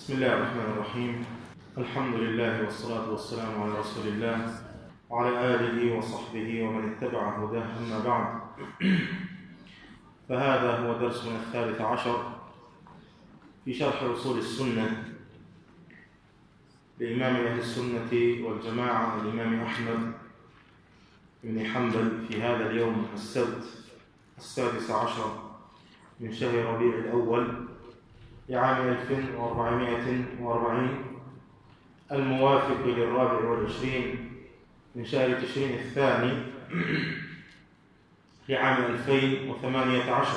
بسم الله الرحمن الرحيم. الحمد لله والصلاة والسلام على رسول الله وعلى آله وصحبه ومن اتبع هداه، أما بعد، فهذا هو درسنا 13 في شرح أصول السنة لإمام أهل السنة والجماعة الإمام أحمد بن حنبل في هذا اليوم السبت 16 من شهر ربيع الأول لعام 1440 الموافق ل24 من شهر تشرين الثاني لعام 2018.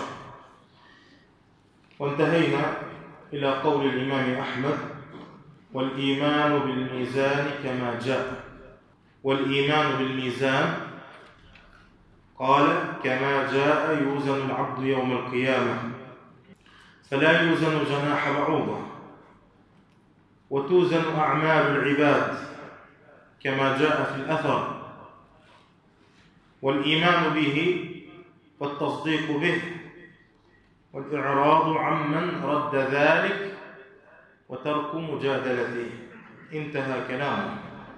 وانتهينا إلى قول الإمام أحمد: والإيمان بالميزان كما جاء. والإيمان بالميزان قال كما جاء يوزن العبد يوم القيامة، فلا يوزن جناح بعوضة، وتوزن أعمال العباد كما جاء في الأثر. والإيمان به والتصديق به والإعراض عمن رد ذلك وترك مجادلته. انتهى كلامه.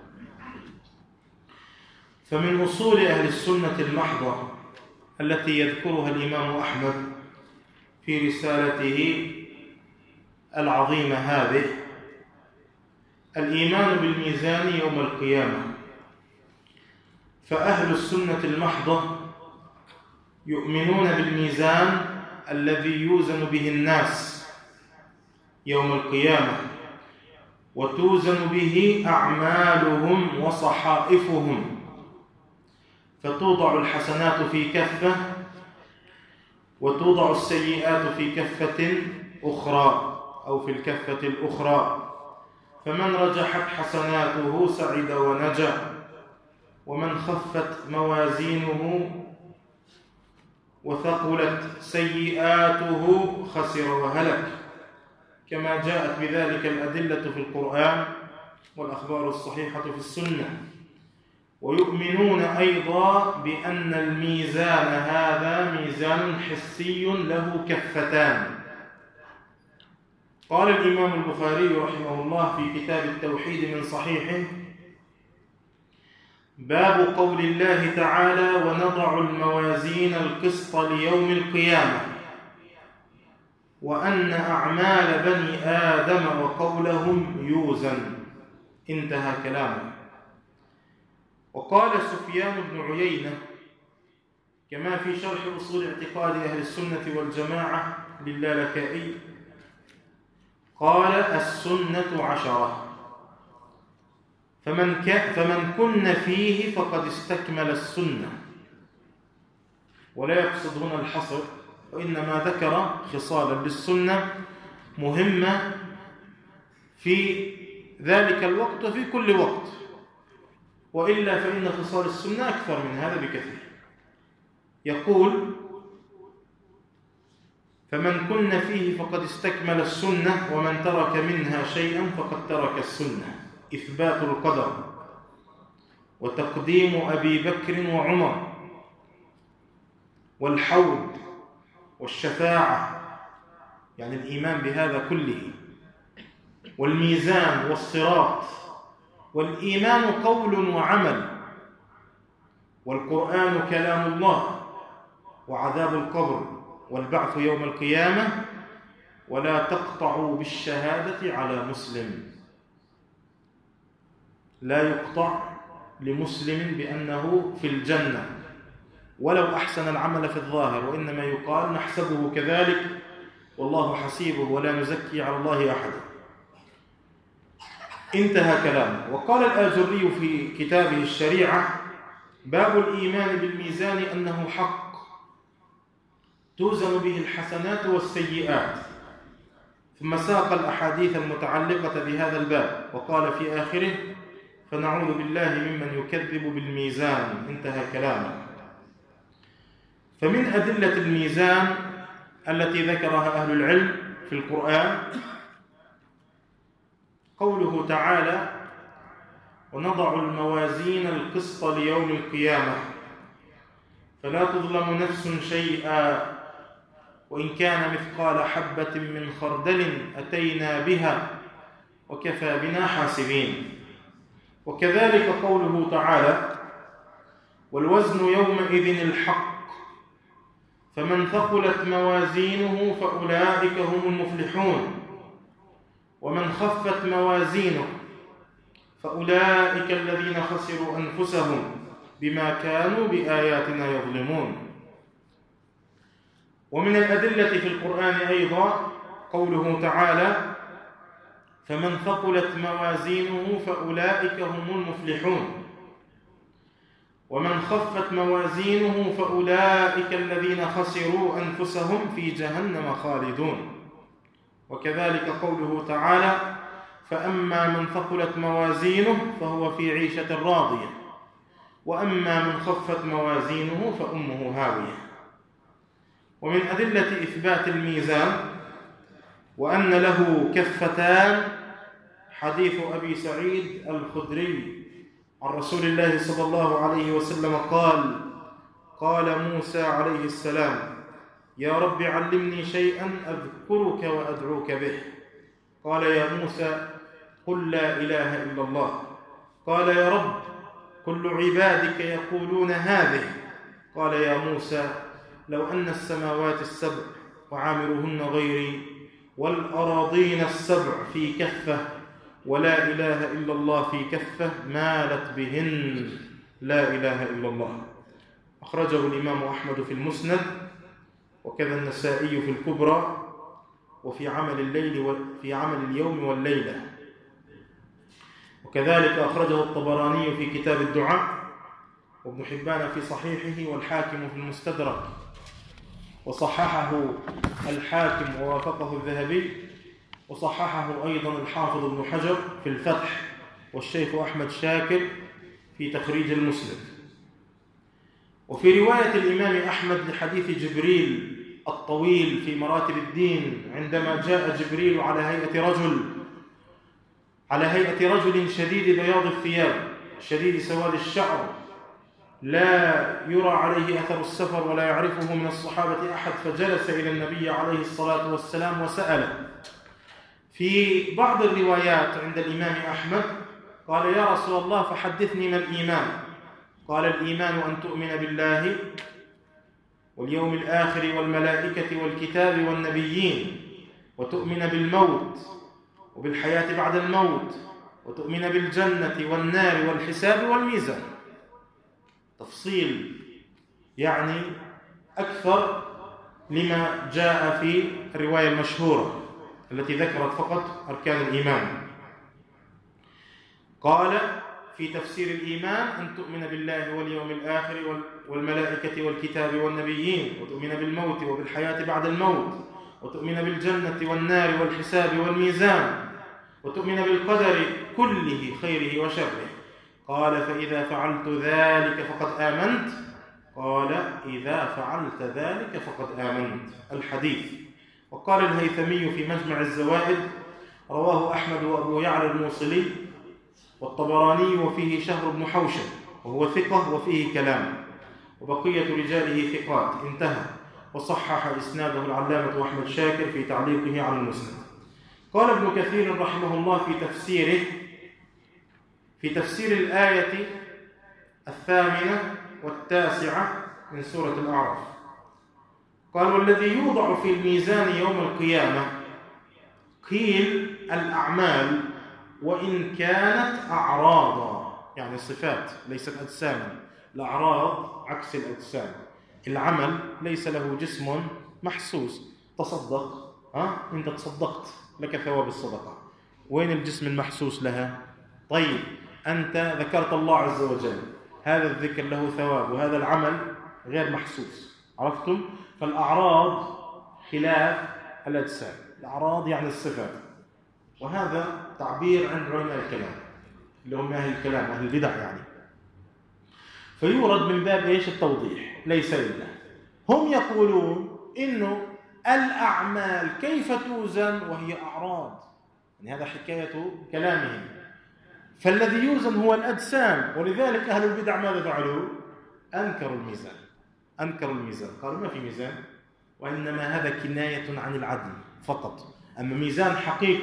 فمن أصول أهل السنة المحضة التي يذكرها الإمام أحمد في رسالته العظيمة هذه الإيمان بالميزان يوم القيامة. فأهل السنة المحضة يؤمنون بالميزان الذي يوزن به الناس يوم القيامة، وتوزن به أعمالهم وصحائفهم، فتوضع الحسنات في كفة وتوضع السيئات في كفة أخرى أو في الكفة الأخرى، فمن رجحت حسناته سعد ونجا، ومن خفت موازينه وثقلت سيئاته خسر وهلك، كما جاءت بذلك الأدلة في القرآن والأخبار الصحيحة في السنة. ويؤمنون أيضا بأن الميزان هذا ميزان حسي له كفتان. قال الإمام البخاري رحمه الله في كتاب التوحيد من صحيحه: باب قول الله تعالى: ونضع الموازين القسط ليوم القيامة، وأن أعمال بني آدم وقولهم يوزن. انتهى كلامه. وقال سفيان بن عيينة كما في شرح أصول اعتقاد أهل السنة والجماعة للالكائي قال: السنة 10، فمن كن فيه فقد استكمل السنة. ولا يقصد هنا الحصر، وإنما ذكر خصالا للسنة مهمة في ذلك الوقت وفي كل وقت، وإلا فإن خصال السنة أكثر من هذا بكثير. يقول: فمن كن فيه فقد استكمل السنة، ومن ترك منها شيئا فقد ترك السنة. إثبات القدر، وتقديم أبي بكر وعمر، والحوض، والشفاعة، يعني الإيمان بهذا كله، والميزان، والصراط، والإيمان قول وعمل، والقرآن كلام الله، وعذاب القبر، والبعث يوم القيامة، ولا تقطعوا بالشهادة على مسلم. لا يقطع لمسلم بأنه في الجنة ولو أحسن العمل في الظاهر، وإنما يقال نحسبه كذلك والله حسيبه ولا نزكي على الله أحدا. انتهى كلامه. وقال الآجري في كتابه الشريعة: باب الإيمان بالميزان أنه حق توزن به الحسنات والسيئات، ثم ساق الأحاديث المتعلقة بهذا الباب، وقال في آخره: فنعوذ بالله ممن يكذب بالميزان. انتهى كلامه. فمن أدلة الميزان التي ذكرها أهل العلم في القرآن قوله تعالى: ونضع الموازين القسط ليوم القيامة فلا تظلم نفس شيئا وإن كان مثقال حبة من خردل أتينا بها وكفى بنا حاسبين. وكذلك قوله تعالى: والوزن يومئذ الحق فمن ثقلت موازينه فأولئك هم المفلحون ومن خفت موازينه فأولئك الذين خسروا أنفسهم بما كانوا بآياتنا يظلمون. ومن الأدلة في القرآن أيضا قوله تعالى: فمن ثقلت موازينه فأولئك هم المفلحون ومن خفت موازينه فأولئك الذين خسروا أنفسهم في جهنم خالدون. وكذلك قوله تعالى: فأما من ثقلت موازينه فهو في عيشة راضية وأما من خفت موازينه فأمه هاوية. ومن أدلة إثبات الميزان وأن له كفتان حديث أبي سعيد الخدري عن رسول الله صلى الله عليه وسلم قال موسى عليه السلام: يا رب علمني شيئا أذكرك وأدعوك به. قال: يا موسى قل لا إله إلا الله. قال: يا رب كل عبادك يقولون هذه. قال: يا موسى لو أن السماوات السبع وعامرهن غيري والأراضين السبع في كفة ولا إله إلا الله في كفة مالت بهن لا إله إلا الله. أخرجه الإمام أحمد في المسند وكذا النسائي في الكبرى وفي عمل الليل وفي عمل اليوم والليلة. وكذلك أخرجه الطبراني في كتاب الدعاء وابن حبان في صحيحه والحاكم في المستدرك وصححه الحاكم ووافقه الذهبي وصححه أيضا الحافظ ابن حجر في الفتح والشيخ أحمد شاكر في تخريج المسند. وفي رواية الإمام أحمد لحديث جبريل الطويل في مراتب الدين عندما جاء جبريل على هيئة رجل شديد بياض الثياب شديد سواد الشعر لا يرى عليه أثر السفر ولا يعرفه من الصحابة أحد، فجلس إلى النبي عليه الصلاة والسلام وسأله. في بعض الروايات عند الإمام أحمد قال: يا رسول الله فحدثني ما الإيمان؟ قال: الإيمان أن تؤمن بالله واليوم الآخر والملائكة والكتاب والنبيين وتؤمن بالموت وبالحياة بعد الموت وتؤمن بالجنة والنار والحساب والميزان. تفصيل يعني أكثر لما جاء في الرواية المشهورة التي ذكرت فقط أركان الإيمان. قال في تفسير الإيمان: أن تؤمن بالله واليوم الآخر والملائكة والكتاب والنبيين وتؤمن بالموت وبالحياة بعد الموت وتؤمن بالجنة والنار والحساب والميزان وتؤمن بالقدر كله خيره وشره. قال: فإذا فعلت ذلك فقد آمنت. قال: إذا فعلت ذلك فقد آمنت. الحديث. وقال الهيثمي في مجمع الزوائد: رواه أحمد وأبو يعلى الموصلي والطبراني وفيه شهر بن حوشب وهو ثقة وفيه كلام وبقية رجاله ثقات. انتهى. وصحح إسناده العلامة أحمد شاكر في تعليقه على المسند. قال ابن كثير رحمه الله في تفسير الآية 18 من سورة الأعراف قال: والذي يوضع في الميزان يوم القيامة قيل الأعمال وإن كانت أعراضا، يعني صفات ليست أجساما. الأعراض عكس الأجسام. العمل ليس له جسم محسوس. تصدق، أنت تصدقت لك ثواب الصدقة. وين الجسم المحسوس لها؟ طيب أنت ذكرت الله عز وجل، هذا الذكر له ثواب وهذا العمل غير محسوس. عرفتم؟ فالأعراض خلاف الأجسام. الأعراض يعني الصفات، وهذا تعبير عند علماء الكلام اللي هم أهل الكلام أهل البدع يعني. فيورد من باب إيش؟ التوضيح. ليس إلا هم يقولون إنه الأعمال كيف توزن وهي أعراض، يعني هذا حكاية كلامهم. فالذي يوزن هو الأجسام، ولذلك أهل البدع ماذا فعلوا؟ أنكروا الميزان. قالوا ما في ميزان، وإنما هذا كناية عن العدل فقط. أما ميزان حقيقي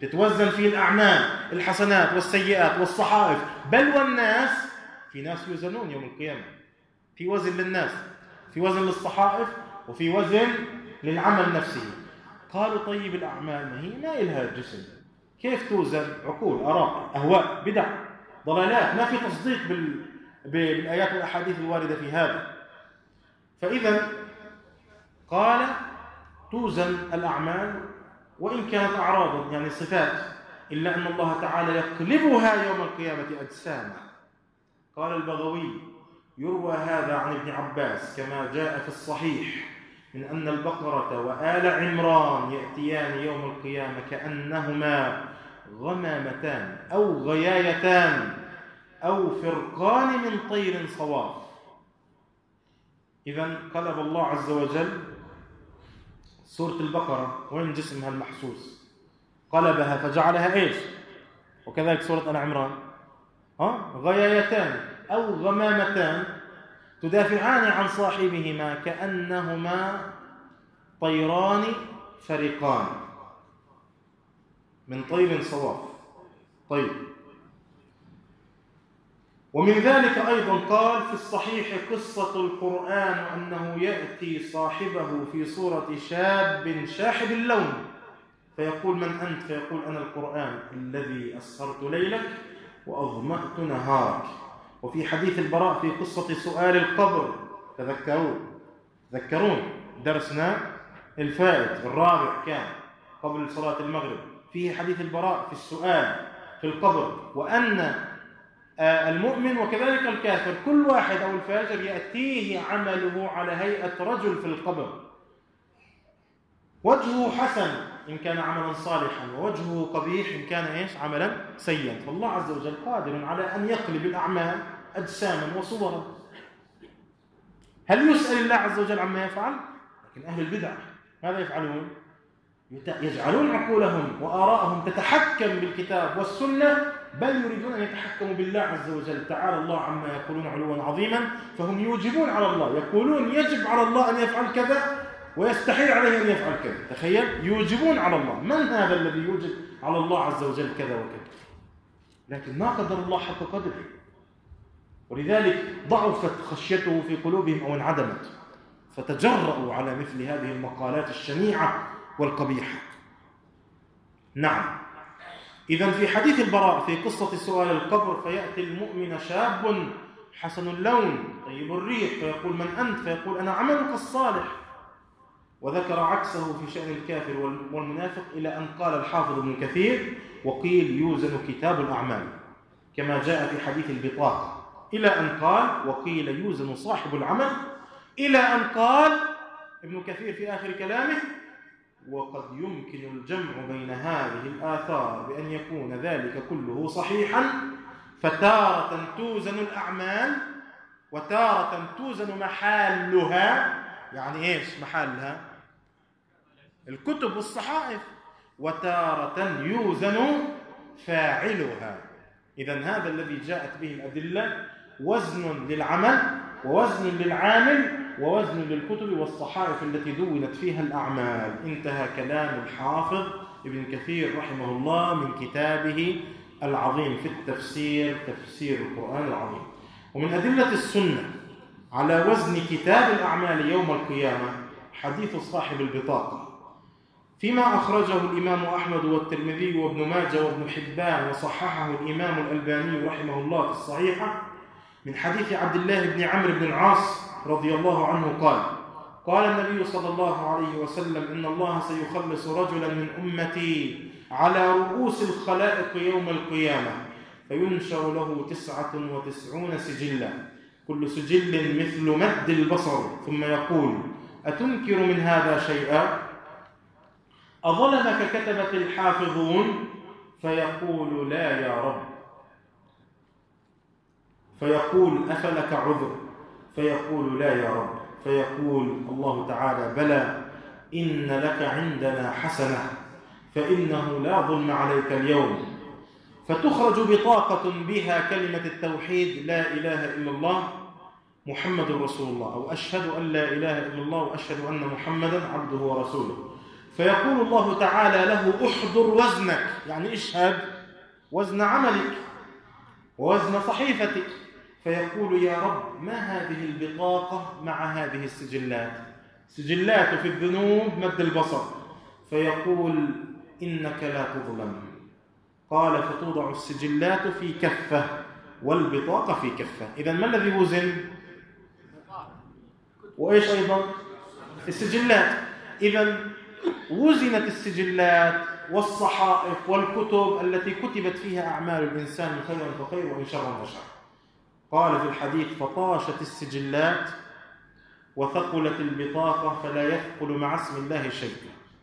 تتوزن فيه الأعمال، الحسنات والسيئات والصحائف، بل والناس. في ناس يوزنون يوم القيامة، في وزن للناس، في وزن للصحائف، وفي وزن للعمل نفسه. قالوا طيب الأعمال ما إلها جسم، كيف توزن؟ عقول، آراء، أهواء، بدع، ضلالات، ما في تصديق بالآيات والأحاديث الواردة في هذا. فإذا قال توزن الأعمال وإن كانت أعراضا يعني صفات، إلا أن الله تعالى يقلبها يوم القيامة أجساما. قال البغوي: يروى هذا عن ابن عباس كما جاء في الصحيح من أن البقرة وآل عمران يأتيان يوم القيامة كأنهما غمامتان أو غيايتان أو فرقان من طير صواف. إذن قلب الله عز وجل سورة البقرة، وين جسمها المحسوس؟ قلبها فجعلها إيش؟ وكذلك سورة آل عمران غيايتان أو غمامتان تدافعان عن صاحبهما كأنهما طيران فرقان من طير صواف. طيب، ومن ذلك أيضا قال في الصحيح قصة القرآن أنه يأتي صاحبه في صورة شاب شاحب اللون فيقول: من أنت؟ فيقول: أنا القرآن الذي أسهرت ليلك وأظمأت نهارك. وفي حديث البراء في قصة سؤال القبر، تذكرون درسنا الفائت الرابع كان قبل صلاة المغرب، فيه حديث البراء في السؤال في القبر، وأن المؤمن وكذلك الكافر كل واحد أو الفاجر يأتيه عمله على هيئة رجل في القبر، وجهه حسن إن كان عملا صالحا، ووجهه قبيح إن كان عملا سيئا. فالله عز وجل قادر على أن يقلب الأعمال أجساما وصورا. هل يسأل الله عز وجل عما يفعل؟ لكن أهل البدع ماذا يفعلون؟ يجعلون عقولهم وآراءهم تتحكم بالكتاب والسنة، بل يريدون أن يتحكموا بالله عز وجل. تعالى الله عما يقولون علوا عظيما، فهم يوجبون على الله، يقولون يجب على الله أن يفعل كذا ويستحيل عليه أن يفعل كذا. تخيل، يوجبون على الله. من هذا الذي يوجب على الله عز وجل كذا وكذا؟ لكن ما قدر الله حق قدره، ولذلك ضعفت خشيته في قلوبهم أو انعدمت، فتجرؤوا على مثل هذه المقالات الشنيعة والقبيحة. نعم، إذن في حديث البراء في قصة سؤال القبر فيأتي المؤمن شاب حسن اللون طيب الريح فيقول: من أنت؟ فيقول: أنا عملك الصالح. وذكر عكسه في شأن الكافر والمنافق إلى أن قال الحافظ ابن كثير: وقيل يوزن كتاب الأعمال كما جاء في حديث البطاقة، إلى أن قال: وقيل يوزن صاحب العمل، إلى أن قال ابن كثير في آخر كلامه: وقد يمكن الجمع بين هذه الآثار بأن يكون ذلك كله صحيحا، فتارة توزن الأعمال وتارة توزن محلها. يعني إيش محلها؟ الكتب والصحائف. وتارة يوزن فاعلها. إذن هذا الذي جاءت به الأدلة وزن للعمل ووزن للعامل ووزن للكتب والصحائف التي دونت فيها الأعمال. انتهى كلام الحافظ ابن كثير رحمه الله من كتابه العظيم في التفسير، تفسير القرآن العظيم. ومن أدلة السنة على وزن كتاب الأعمال يوم القيامة حديث صاحب البطاقة، فيما أخرجه الإمام أحمد والترمذي وابن ماجه وابن حبان، وصححه الإمام الألباني رحمه الله في الصحيحة، من حديث عبد الله بن عمرو بن العاص رضي الله عنه قال: قال النبي صلى الله عليه وسلم: إن الله سيخلص رجلا من أمتي على رؤوس الخلائق يوم القيامة، فينشر له 99 سجلا، كل سجل مثل مد البصر، ثم يقول: أتنكر من هذا شيئا؟ أظلمك كتبة الحافظون؟ فيقول: لا يا رب. فيقول: أفلك عذر؟ فيقول: لا يا رب. فيقول الله تعالى: بلى، إن لك عندنا حسنة، فإنه لا ظلم عليك اليوم. فتخرج بطاقة بها كلمة التوحيد: لا إله إلا الله محمد رسول الله، أو أشهد أن لا إله إلا الله وأشهد أن محمدا عبده ورسوله. فيقول الله تعالى له احضر وزنك، يعني اشهد وزن عملك ووزن صحيفتك. فيقول يا رب ما هذه البطاقة مع هذه السجلات؟ سجلات في الذنوب مد البصر. فيقول إنك لا تظلم. قال فتوضع السجلات في كفة والبطاقة في كفة. إذن ما الذي وزن؟ وإيش أيضا؟ السجلات. إذن وزنت السجلات والصحائف والكتب التي كتبت فيها أعمال الإنسان خيرا فخير وإن شرا فشر. قال في الحديث فطاشت السجلات وثقلت البطاقة فلا يثقل مع اسم الله شيء.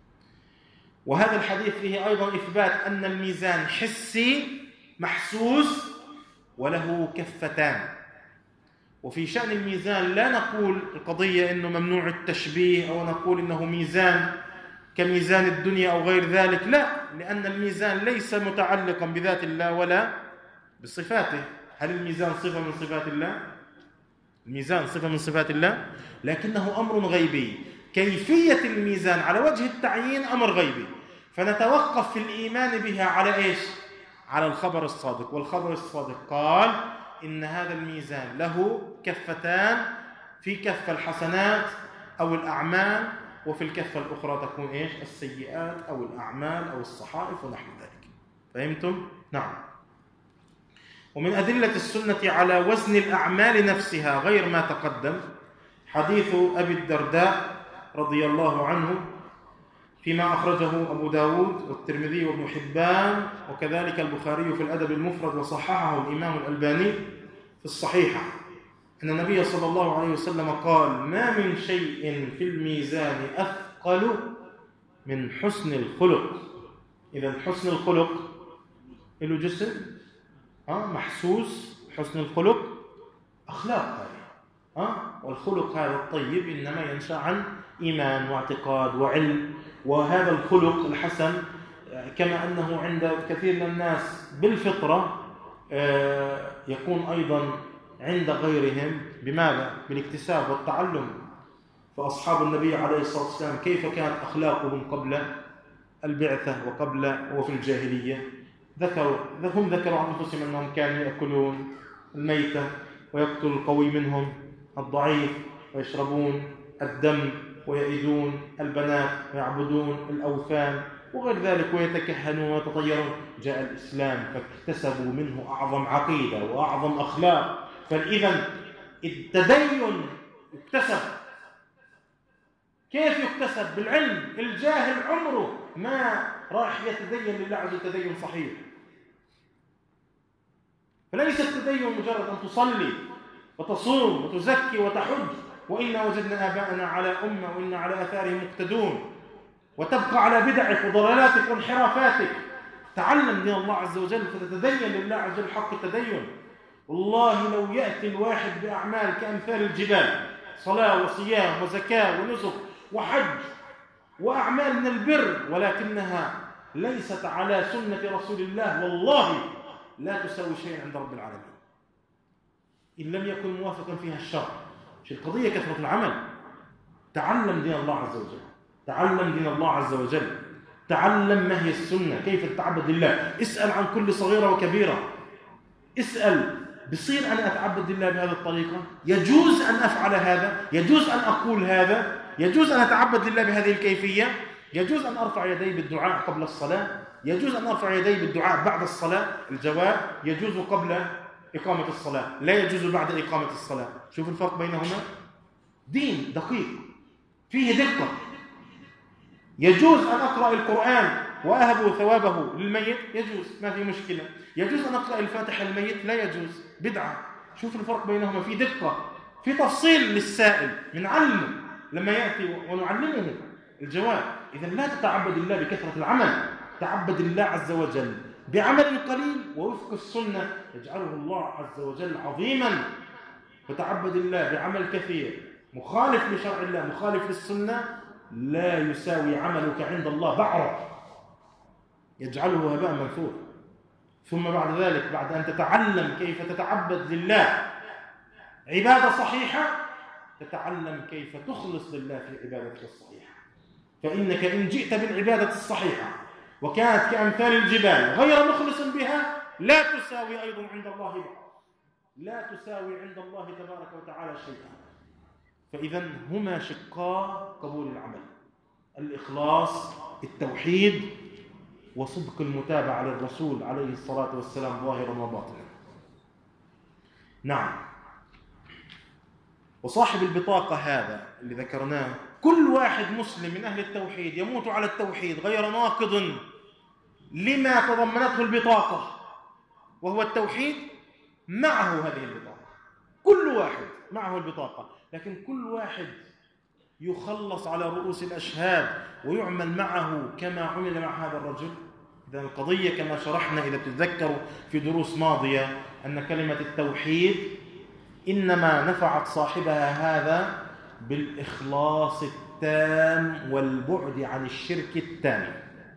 وهذا الحديث فيه أيضا إثبات أن الميزان حسي محسوس وله كفتان. وفي شأن الميزان لا نقول القضية أنه ممنوع التشبيه أو نقول أنه ميزان كميزان الدنيا أو غير ذلك، لا، لأن الميزان ليس متعلقا بذات الله ولا بصفاته. هل الميزان صفة من صفات الله؟ الميزان صفة من صفات الله، لكنه أمر غيبي. كيفية الميزان على وجه التعيين أمر غيبي، فنتوقف في الإيمان بها على إيش؟ على الخبر الصادق. والخبر الصادق قال إن هذا الميزان له كفتان، في كفة الحسنات أو الأعمال، وفي الكفة الأخرى تكون إيش؟ السيئات أو الأعمال أو الصحائف ونحو ذلك. فهمتم؟ نعم. ومن أدلة السنة على وزن الأعمال نفسها غير ما تقدم حديث أبي الدرداء رضي الله عنه فيما أخرجه أبو داود والترمذي وابن حبان وكذلك البخاري في الأدب المفرد وصححه الإمام الألباني في الصحيحة، أن النبي صلى الله عليه وسلم قال ما من شيء في الميزان أثقل من حسن الخلق. إذا حسن الخلق له جسم محسوس، حسن الخلق أخلاق هذه والخلق هذا الطيب إنما ينشأ عن إيمان واعتقاد وعلم. وهذا الخلق الحسن كما أنه عند كثير من الناس بالفطرة يكون أيضا عند غيرهم بماذا؟ بالاكتساب والتعلم. فأصحاب النبي عليه الصلاة والسلام كيف كانت أخلاقهم قبل البعثة وفي الجاهلية؟ هم ذكروا عن أنفسهم أنهم كانوا يأكلون الميتة ويقتل القوي منهم الضعيف ويشربون الدم ويئدون البنات ويعبدون الأوثان وغير ذلك ويتكهنون ويتطيرون. جاء الإسلام فاكتسبوا منه أعظم عقيدة وأعظم أخلاق. فإذا التدين يكتسب. كيف يكتسب؟ بالعلم. الجاهل عمره ما راح يتدين لله عز وجل تدين صحيح. فليس التدين مجرد أن تصلي وتصوم وتزكي وتحج وإنا وجدنا آباءنا على أمة وإنا على آثارهم مقتدون، وتبقى على بدعك وضلالاتك وانحرافاتك. تعلم دين الله عز وجل فتتدين لله عز وجل حق التدين. والله لو يأتي الواحد بأعمال كأمثال الجبال، صلاة وصيام وزكاة ونسك وحج وأعمال من البر، ولكنها ليست على سنة رسول الله، والله لا تسوي شيئا عند رب العالمين إن لم يكن موافقا فيها الشرع. مش القضية كثرة العمل. تعلم دين الله عز وجل، تعلم دين الله عز وجل، تعلم ما هي السنة، كيف تتعبد لله. اسأل عن كل صغيرة وكبيرة. اسأل بصير أنا أتعبد لله بهذه الطريقة؟ يجوز أن أفعل هذا؟ يجوز أن أقول هذا؟ يجوز أن أتعبد لله بهذه الكيفية؟ يجوز أن أرفع يدي بالدعاء قبل الصلاة؟ يجوز أن أرفع يدي بالدعاء بعد الصلاة؟ الجواب يجوز قبل إقامة الصلاة، لا يجوز بعد إقامة الصلاة. شوف الفرق بينهما. دين دقيق فيه دقة. يجوز أن أقرأ القرآن وأهب ثوابه للميت، يجوز، ما في مشكلة. يجوز أن أقرأ الفاتحة للميت، لا يجوز، بدعة. شوف الفرق بينهما، في دقة، في تفصيل للسائل نعلمه لما يأتي ونعلمه الجواب. إذا لا تتعبد الله بكثرة العمل، تعبد الله عز وجل بعمل قليل ووفق السنة يجعله الله عز وجل عظيما. فتعبد الله بعمل كثير مخالف لشرع الله، مخالف للسنة، لا يساوي عملك عند الله بعرة، يجعله هباء منثورا. ثم بعد ذلك، بعد أن تتعلم كيف تتعبد لله عبادة صحيحة، تتعلم كيف تخلص لله في عبادتك الصحيحة. فإنك إن جئت بالعبادة الصحيحة وكانت كأمثال الجبال غير مخلص بها لا تساوي أيضا عند الله لا تساوي عند الله تبارك وتعالى شيئا. فإذا هما شقا قبول العمل: الإخلاص، التوحيد، وصدق المتابعة للرسول عليه الصلاة والسلام ظاهرا وباطنا. نعم. وصاحب البطاقة هذا اللي ذكرناه، كل واحد مسلم من أهل التوحيد يموت على التوحيد غير ناقض لما تضمنته البطاقة وهو التوحيد، معه هذه البطاقة. كل واحد معه البطاقة، لكن كل واحد يخلص على رؤوس الأشهاد ويعمل معه كما عمل مع هذا الرجل. إذا القضية كما شرحنا إذا تتذكروا في دروس ماضية أن كلمة التوحيد إنما نفعت صاحبها هذا بالإخلاص التام والبعد عن الشرك التام.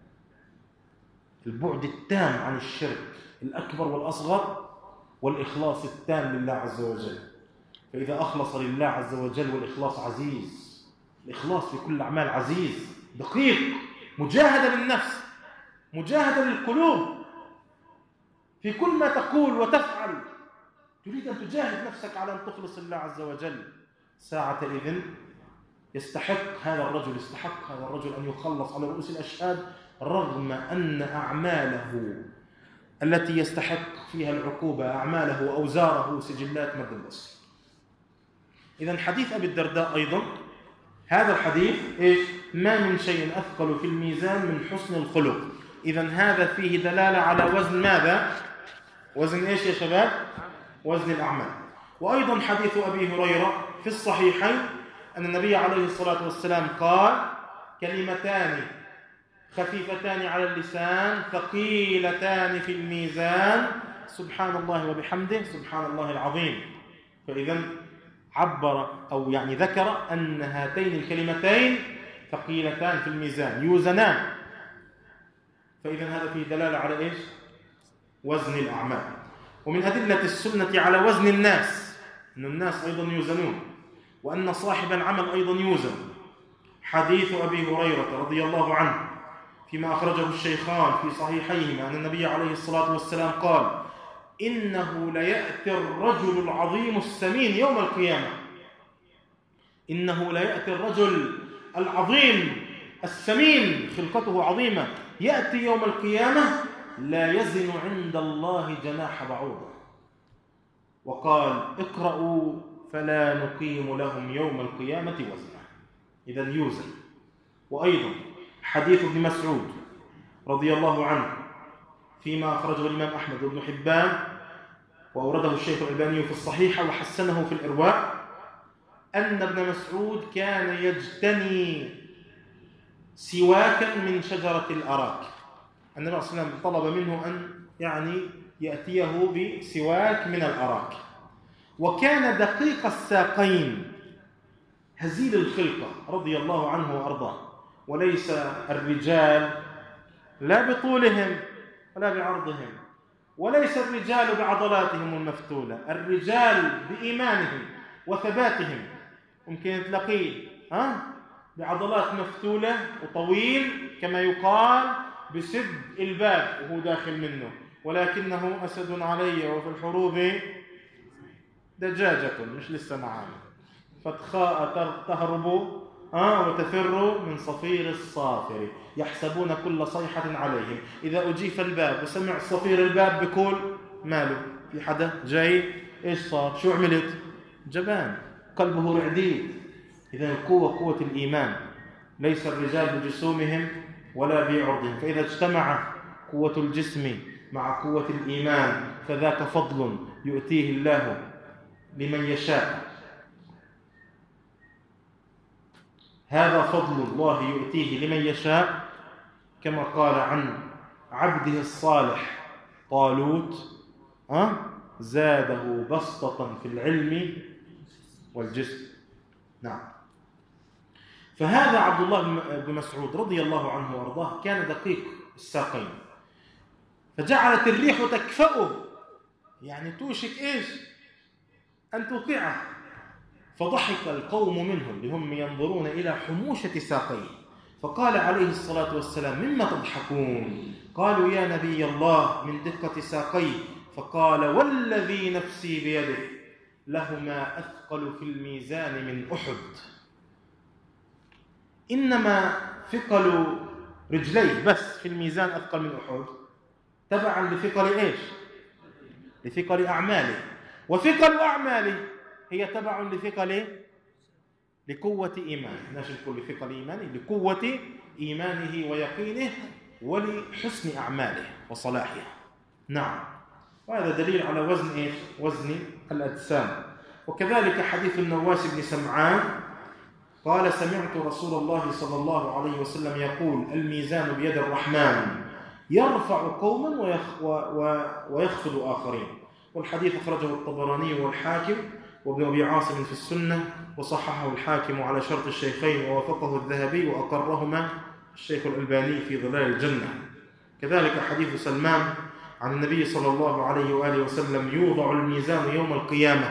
البعد التام عن الشرك الأكبر والأصغر، والإخلاص التام لله عز وجل. فإذا أخلص لله عز وجل، والإخلاص عزيز، الإخلاص في كل أعمال عزيز دقيق، مجاهدة للنفس، مجاهدة للقلوب في كل ما تقول وتفعل. تريد أن تجاهد نفسك على أن تخلص الله عز وجل. ساعة إذن يستحق هذا الرجل أن يخلص على رؤوس الأشهاد، رغم أن أعماله التي يستحق فيها العقوبة، أعماله وأوزاره سجلات مد البصر. إذن حديث أبي الدرداء أيضا، هذا الحديث ما من شيء أثقل في الميزان من حسن الخلق. إذن هذا فيه دلالة على وزن ماذا؟ وزن إيش يا شباب؟ وزن الأعمال. وأيضا حديث أبي هريرة في الصحيحين أن النبي عليه الصلاة والسلام قال: كلمتان خفيفتان على اللسان ثقيلتان في الميزان، سبحان الله وبحمده سبحان الله العظيم. فإذا عبر أو يعني ذكر أن هاتين الكلمتين ثقيلتان في الميزان، يوزنان. فإذا هذا فيه دلالة على إيش؟ وزن الأعمال. ومن أدلة السنة على وزن الناس أن الناس أيضا يوزنون، وأن صاحب العمل أيضا يوزن. حديث أبي هريرة رضي الله عنه فيما أخرجه الشيخان في صحيحيهما أن النبي عليه الصلاة والسلام قال: إنه ليأتي الرجل العظيم السمين يوم القيامة. إنه ليأتي الرجل العظيم السمين، خلقته عظيمة، يأتي يوم القيامة لا يزن عند الله جناح بعوضة. وقال: اقرأوا فلا نقيم لهم يوم القيامة وزنا. إذا يوزن. وأيضا حديث ابن مسعود رضي الله عنه فيما أخرجه الإمام أحمد بن حبان وأورده الشيخ الألباني في الصحيحة وحسنه في الإرواء، أن ابن مسعود كان يجتني سواكا من شجرة الأراك. النبي صلى الله عليه وسلم طلب منه أن يأتيه بسواك من الأراك. وكان دقيق الساقين هزيل الخلقة رضي الله عنه وأرضاه. وليس الرجال لا بطولهم ولا بعرضهم، وليس الرجال بعضلاتهم المفتولة، الرجال بإيمانهم وثباتهم. ممكن تلاقيه بعضلات مفتولة وطويل كما يقال بسد الباب وهو داخل منه، ولكنه أسد علي وفي الحروب دجاجة مش لسه معانا، فتخاء تهرب وتفر من صفير الصافر، يحسبون كل صيحة عليهم. إذا أجيف الباب وسمع صفير الباب بكل ماله في حدا جاي، إيش صار؟ شو عملت؟ جبان، قلبه رعديد. إذا القوة قوة الإيمان، ليس الرجال بجسومهم ولا بعرضهم. فإذا اجتمع قوة الجسم مع قوة الإيمان فذاك فضل يؤتيه الله لمن يشاء. هذا فضل الله يؤتيه لمن يشاء، كما قال عن عبده الصالح طالوت: زاده بسطة في العلم والجسم. نعم. فهذا عبد الله بن مسعود رضي الله عنه وارضاه كان دقيق الساقين، فجعلت الريح تكفأه، يعني توشك إيش؟ أن توقعه. فضحك القوم منهم اللي هم ينظرون إلى حموشة ساقيه، فقال عليه الصلاة والسلام: مما تضحكون؟ قالوا: يا نبي الله، من دقة ساقيه. فقال: والذي نفسي بيده لهما أثقل في الميزان من أحد. إنما ثقل رجليه بس في الميزان أثقل من أحد تبعا لثقل إيش؟ لثقل أعماله، وثقل أعماله هي تبع لثقل لقوة إيمانه. ناش نقول لثقل إيمانه، لقوة إيمانه ويقينه ولحسن أعماله وصلاحها. نعم، وهذا دليل على وزن إيش؟ وزن الأجسام. وكذلك حديث النواس بن سمعان قال: سمعت رسول الله صلى الله عليه وسلم يقول: الميزان بيد الرحمن يرفع قوما ويخفض آخرين. والحديث أخرجه الطبراني والحاكم وابن أبي عاصم في السنة، وصححه الحاكم على شرط الشيخين، ووافقه الذهبي وأقرهما الشيخ الألباني في ظلال الجنة. كذلك حديث سلمان عن النبي صلى الله عليه وآله وسلم: يوضع الميزان يوم القيامة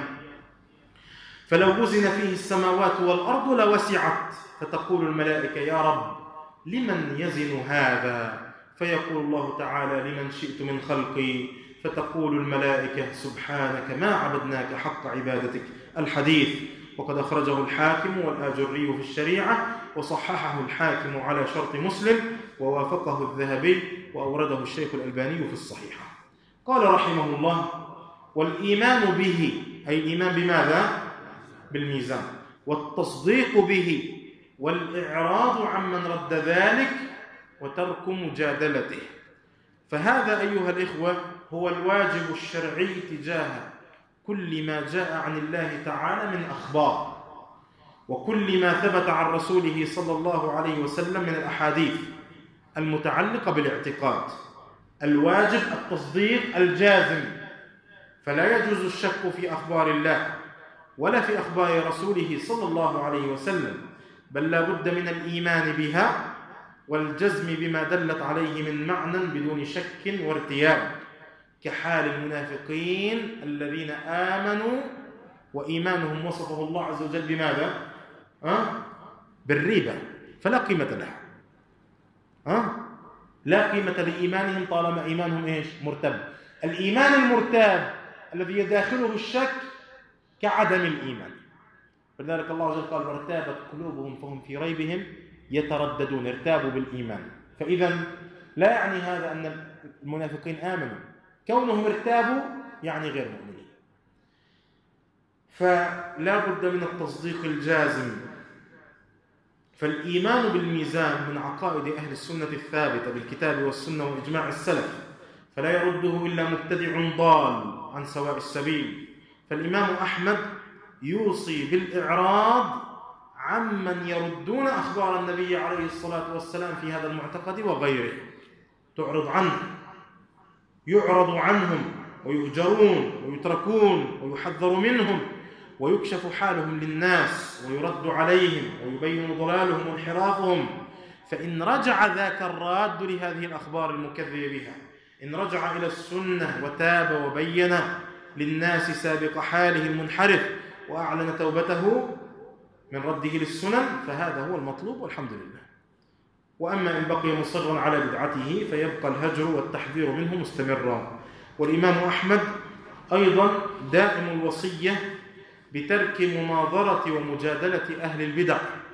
فلو وزن فيه السماوات والأرض لوسعت، فتقول الملائكة: يا رب لمن يزن هذا؟ فيقول الله تعالى: لمن شئت من خلقي. فتقول الملائكة: سبحانك ما عبدناك حق عبادتك. الحديث وقد أخرجه الحاكم والآجري في الشريعة، وصححه الحاكم على شرط مسلم، ووافقه الذهبي، وأورده الشيخ الألباني في الصحيحة. قال رحمه الله: والإيمان به، أي الإيمان بماذا؟ بالميزان، والتصديق به، والإعراض عمن رد ذلك، وترك مجادلته. فهذا أيها الإخوة هو الواجب الشرعي تجاه كل ما جاء عن الله تعالى من أخبار، وكل ما ثبت عن رسوله صلى الله عليه وسلم من الأحاديث المتعلقة بالاعتقاد. الواجب التصديق الجازم، فلا يجوز الشك في أخبار الله ولا في أخبار رسوله صلى الله عليه وسلم، بل لا بد من الإيمان بها والجزم بما دلت عليه من معنى بدون شك وارتياب، كحال المنافقين الذين آمنوا وإيمانهم وصفه الله عز وجل بماذا؟ بالريبة، فلا قيمة لها. لا قيمة لإيمانهم طالما إيمانهم إيش؟ مرتب. الإيمان المرتاب الذي يداخله الشك كعدم الإيمان. فلذلك الله عز وجل قال: وارتابت قلوبهم فهم في ريبهم يترددون. ارتابوا بالإيمان. فإذا لا يعني هذا أن المنافقين آمنوا، كونهم ارتابوا يعني غير مؤمنين. فلا بد من التصديق الجازم. فالإيمان بالميزان من عقائد أهل السنة الثابتة بالكتاب والسنة وإجماع السلف، فلا يرده إلا مبتدع ضال عن سواء السبيل. فالإمام أحمد يوصي بالإعراض عمن يردون أخبار النبي عليه الصلاة والسلام في هذا المعتقد وغيره. تعرض عنه، يعرض عنهم ويهجرون ويتركون ويحذر منهم ويكشف حالهم للناس ويرد عليهم ويبين ضلالهم وانحرافهم. فإن رجع ذاك الراد لهذه الأخبار المكذب بها، إن رجع إلى السنة وتاب وبين للناس سابق حاله المنحرف وأعلن توبته من رده للسنن، فهذا هو المطلوب والحمد لله. وأما إن بقي مصرا على بدعته فيبقى الهجر والتحذير منه مستمرا. والإمام أحمد أيضا دائم الوصية بترك مناظرة ومجادلة أهل البدع،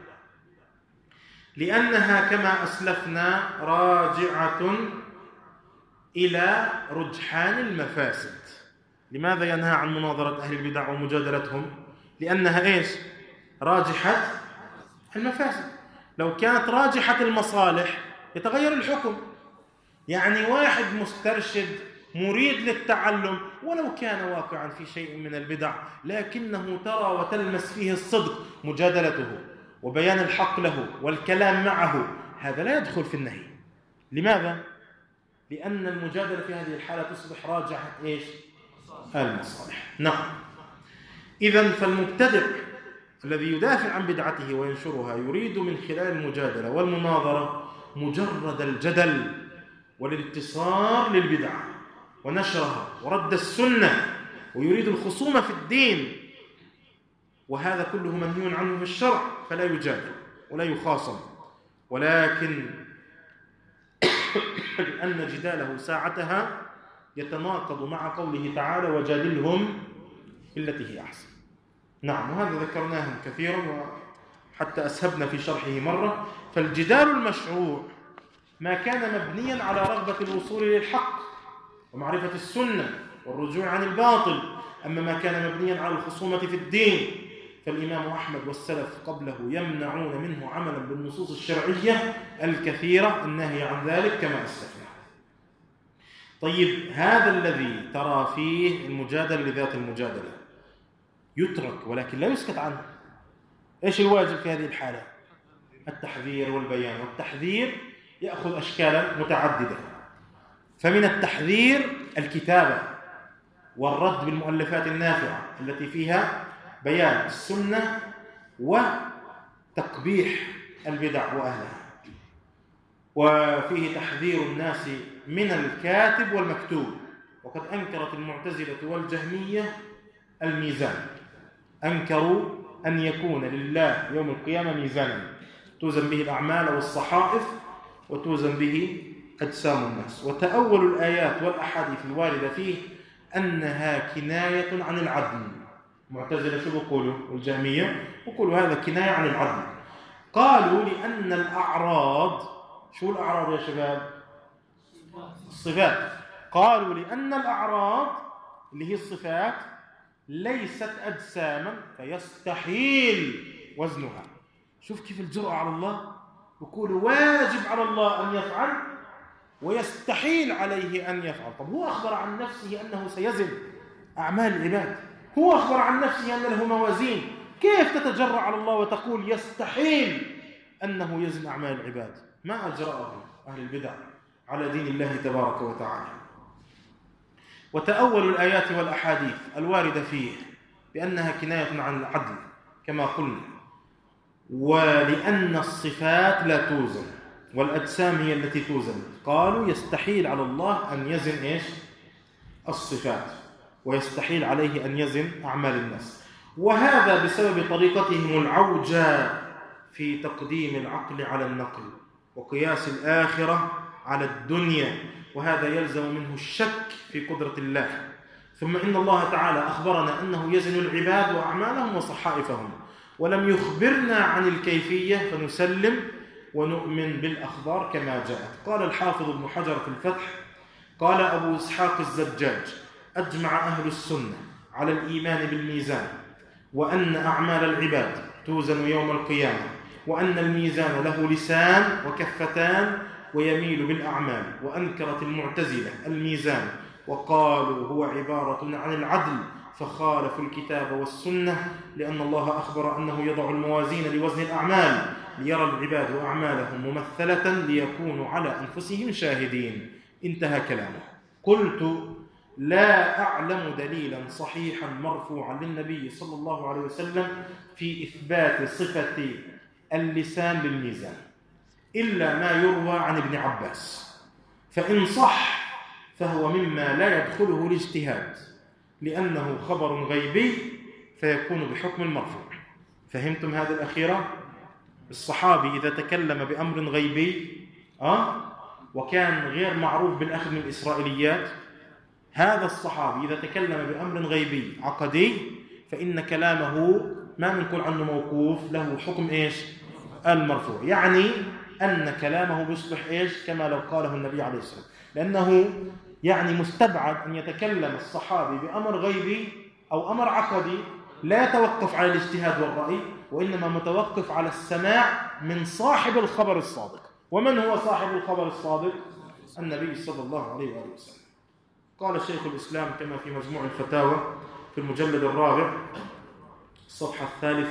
لأنها كما أسلفنا راجعة إلى رجحان المفاسد. لماذا ينهى عن مناظرة أهل البدع ومجادلتهم؟ لأنها إيش؟ راجحة المفاسد. لو كانت راجحة المصالح يتغير الحكم. يعني واحد مسترشد مريد للتعلم ولو كان واقعا في شيء من البدع، لكنه ترى وتلمس فيه الصدق، مجادلته وبيان الحق له والكلام معه، هذا لا يدخل في النهي. لماذا؟ لأن المجادلة في هذه الحالة تصبح راجحة إيش؟ المصالح. نعم. إذن فالمبتدع الذي يدافع عن بدعته وينشرها يريد من خلال المجادلة والمناظرة مجرد الجدل والانتصار للبدعة ونشرها ورد السنة، ويريد الخصومة في الدين، وهذا كله منهي عنه في الشرع، فلا يجادل ولا يخاصم ولكن أن جداله ساعتها يتناقض مع قوله تعالى وجادلهم بالتي هي أحسن. نعم، وهذا ذكرناه كثيرا وحتى أسهبنا في شرحه مرة. فالجدال المشروع ما كان مبنيا على رغبة الوصول للحق ومعرفة السنة والرجوع عن الباطل. أما ما كان مبنيا على الخصومة في الدين فالإمام أحمد والسلف قبله يمنعون منه عملا بالنصوص الشرعية الكثيرة النهي عن ذلك كما أسلفنا. طيب، هذا الذي ترى فيه المجادلة لذات المجادلة يترك ولكن لا يسكت عنه. إيش الواجب في هذه الحالة؟ التحذير والبيان. والتحذير يأخذ أشكالا متعددة. فمن التحذير الكتابة والرد بالمؤلفات النافعة التي فيها بيان السنة وتقبيح البدع وأهلها. وفيه تحذير الناس من الكاتب والمكتوب. وقد أنكرت المعتزلة والجهمية الميزان، أنكروا أن يكون لله يوم القيامة ميزانا توزن به الأعمال والصحائف وتوزن به أجسام الناس. وتأول الآيات والأحاديث الواردة فيه أنها كناية عن العدل. المعتزلة شو بيقولوا؟ والجهمية بيقولوا هذا كناية عن العدل. قالوا لأن الأعراض، شو الأعراض يا شباب؟ الصفات. قالوا لأن الأعراض اللي هي الصفات ليست أجساما فيستحيل وزنها. شوف كيف الجرأة على الله. يقولوا واجب على الله أن يفعل ويستحيل عليه أن يفعل. طب هو أخبر عن نفسه أنه سيزن أعمال العباد، هو أخبر عن نفسه أن له موازين، كيف تتجرأ على الله وتقول يستحيل أنه يزن أعمال العباد؟ ما أجرأه أهل البدع على دين الله تبارك وتعالى. وتأول الآيات والأحاديث الواردة فيه بأنها كناية عن العدل كما قلنا، ولأن الصفات لا توزن والأجسام هي التي توزن. قالوا يستحيل على الله أن يزن إيش؟ الصفات، ويستحيل عليه أن يزن أعمال الناس. وهذا بسبب طريقتهم العوجة في تقديم العقل على النقل وقياس الآخرة على الدنيا، وهذا يلزم منه الشك في قدرة الله. ثم إن الله تعالى أخبرنا أنه يزن العباد وأعمالهم وصحائفهم، ولم يخبرنا عن الكيفية فنسلم ونؤمن بالأخبار كما جاءت. قال الحافظ ابن حجر في الفتح قال أبو إسحاق الزجاج أجمع أهل السنة على الإيمان بالميزان، وأن أعمال العباد توزن يوم القيامة، وأن الميزان له لسان وكفتان ويميل بالأعمال. وأنكرت المعتزلة الميزان وقالوا هو عبارة عن العدل، فخالفوا الكتاب والسنة، لأن الله أخبر أنه يضع الموازين لوزن الأعمال ليرى العباد أعمالهم ممثلة ليكونوا على أنفسهم شاهدين. انتهى كلامه. قلت لا أعلم دليلا صحيحا مرفوعا للنبي صلى الله عليه وسلم في إثبات صفة اللسان للميزان إلا ما يروى عن ابن عباس، فإن صح فهو مما لا يدخله الاجتهاد لأنه خبر غيبي فيكون بحكم المرفوع. فهمتم هذا الأخيرة؟ الصحابي إذا تكلم بأمر غيبي وكان غير معروف بالأخذ من الإسرائيليات، هذا الصحابي إذا تكلم بأمر غيبي عقدي فإن كلامه ما نقول عنه موقوف، له حكم إيش؟ المرفوع. يعني أن كلامه بيصبح إيش؟ كما لو قاله النبي عليه الصلاة والسلام، لأنه يعني مستبعد أن يتكلم الصحابي بأمر غيبي أو أمر عقدي لا يتوقف على الاجتهاد والرأي، وإنما متوقف على السماع من صاحب الخبر الصادق. ومن هو صاحب الخبر الصادق؟ النبي صلى الله عليه وآله وسلم. قال شيخ الإسلام كما في مجموع الفتاوى في المجلد الرابع الصفحة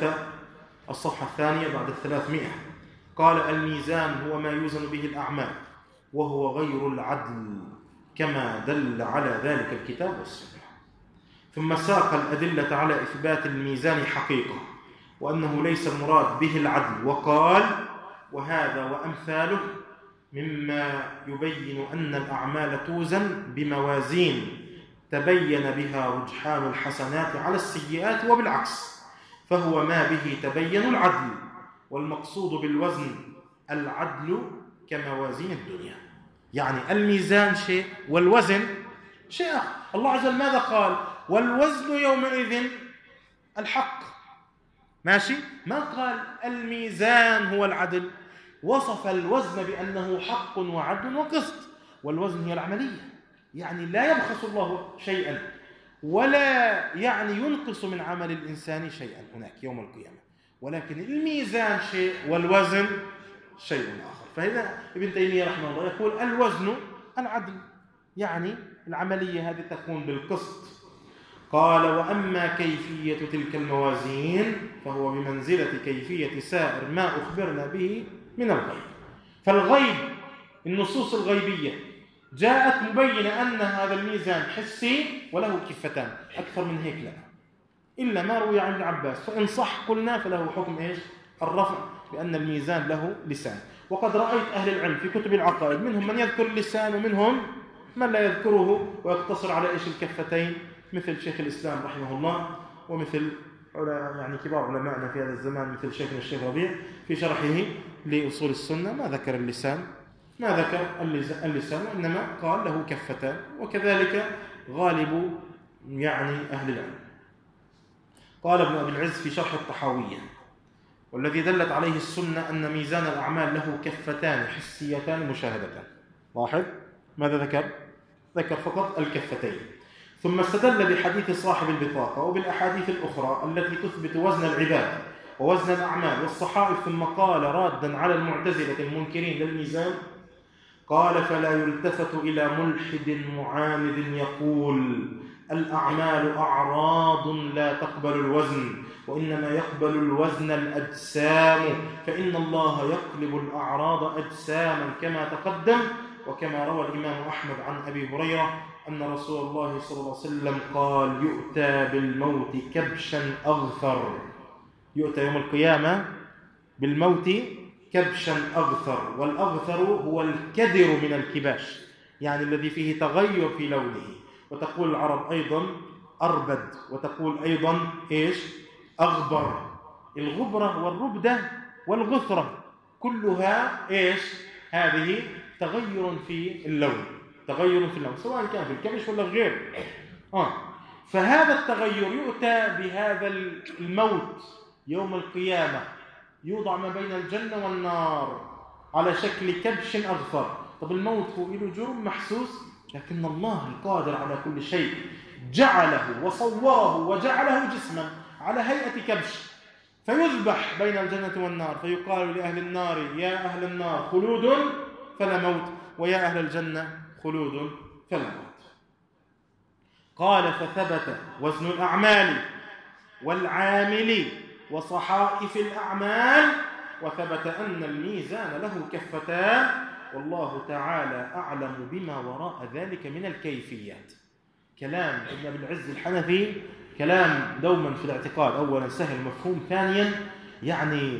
الثانية بعد 300، قال الميزان هو ما يوزن به الأعمال وهو غير العدل كما دل على ذلك الكتاب والسنة. ثم ساق الأدلة على إثبات الميزان حقيقة وأنه ليس المراد به العدل، وقال وهذا وأمثاله مما يبين أن الأعمال توزن بموازين تبين بها رجحان الحسنات على السيئات وبالعكس، فهو ما به تبين العدل. والمقصود بالوزن العدل كموازين الدنيا. يعني الميزان شيء والوزن شيء آخر. الله عز وجل ماذا قال؟ والوزن يومئذ الحق. ماشي؟ ما قال الميزان هو العدل، وصف الوزن بأنه حق وعدل وقسط. والوزن هي العملية، يعني لا يبخس الله شيئا ولا يعني ينقص من عمل الإنسان شيئا هناك يوم القيامة، ولكن الميزان شيء والوزن شيء آخر. فهذا ابن تيمية رحمه الله يقول الوزن العدل، يعني العملية هذه تكون بالقسط. قال وأما كيفية تلك الموازين فهو بمنزلة كيفية سائر ما أخبرنا به من الغيب. فالغيب النصوص الغيبية جاءت مبينة أن هذا الميزان حسي وله كفتان، أكثر من هيك لا، إلا ما روي عن ابن عباس، فإن صح قلنا فله حكم إيش؟ الرفع، بأن الميزان له لسان. وقد رأيت أهل العلم في كتب العقائد منهم من يذكر اللسان ومنهم من لا يذكره ويقتصر على إيش؟ الكفتين، مثل شيخ الإسلام رحمه الله، ومثل يعني كبار علمائنا في هذا الزمان مثل شيخنا الشيخ ربيع في شرحه لأصول السنة ما ذكر اللسان، ما ذكر اللسان، وإنما قال له كفتان، وكذلك غالب يعني أهل العلم. قال ابن أبي العز في شرح الطحاوية والذي دلت عليه السنة أن ميزان الأعمال له كفتان حسيتان مشاهدتان. واحد ماذا ذكر؟ ذكر فقط الكفتين، ثم استدل بحديث صاحب البطاقة وبالأحاديث الأخرى التي تثبت وزن العباد ووزن الأعمال والصحائف، ثم قال رادا على المعتزلة المنكرين للميزان، قال فلا يلتفت إلى ملحد معاند يقول الأعمال أعراض لا تقبل الوزن، وإنما يقبل الوزن الأجسام، فإن الله يقلب الأعراض أجساما كما تقدم. وكما روى الإمام أحمد عن أبي هريرة أن رسول الله صلى الله عليه وسلم قال يؤتى بالموت كبشا أغثر، يؤتى يوم القيامة بالموت كبشا أغثر، والأغثر هو الكدر من الكباش، يعني الذي فيه تغير في لونه. وتقول العرب أيضا أربد، وتقول أيضا إيش؟ أغبر. الغبرة والربدة والغثرة كلها إيش؟ هذه تغير في اللون، تغير في اللون سواء كان في الكبش ولا غير. فهذا التغير يؤتى بهذا الموت يوم القيامة، يوضع ما بين الجنة والنار على شكل كبش أغفر. طب الموت هو له جرم محسوس، لكن الله القادر على كل شيء جعله وصوره وجعله جسما على هيئة كبش، فيذبح بين الجنة والنار، فيقال لأهل النار يا أهل النار خلود فلا موت، ويا أهل الجنة خلود فلا موت. قال فثبت وزن الأعمال والعامل وصحائف الأعمال، وثبت أن الميزان له كفتان، والله تعالى أعلم بما وراء ذلك من الكيفيات. كلام ابن أبي العز الحنفي كلام دوما في الاعتقاد، أولا سهل مفهوم، ثانيا يعني